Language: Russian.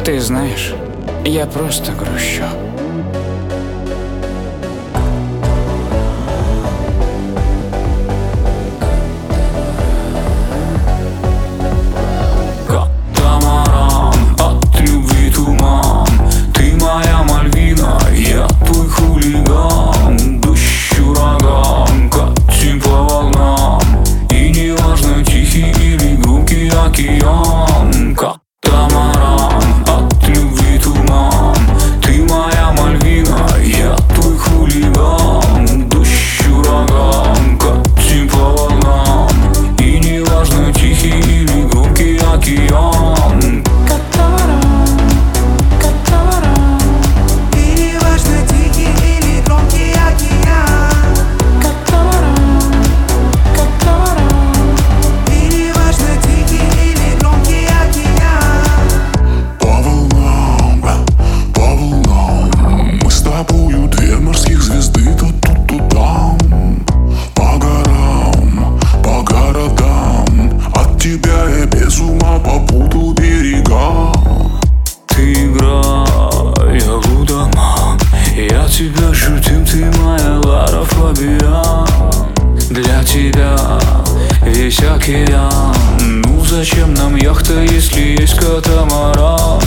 Ты знаешь, я просто грущу. Катамаран, от любви туман. Ты моя Мальвина, я твой хулиган. Дождь, ураган, катим по волнам. И неважно, тихий или громкий океан. Катамаран, от любви туман. Ты моя Мальвина, я твой хулиган. Дождь, ураган, катим по волнам. И неважно, тихий или громкий океан. Без ума попутал берега. Ты играй, я лудоман. Я тебя шутим, ты моя Лара Фабиан. Для тебя весь океан. Ну зачем нам яхта, если есть катамаран?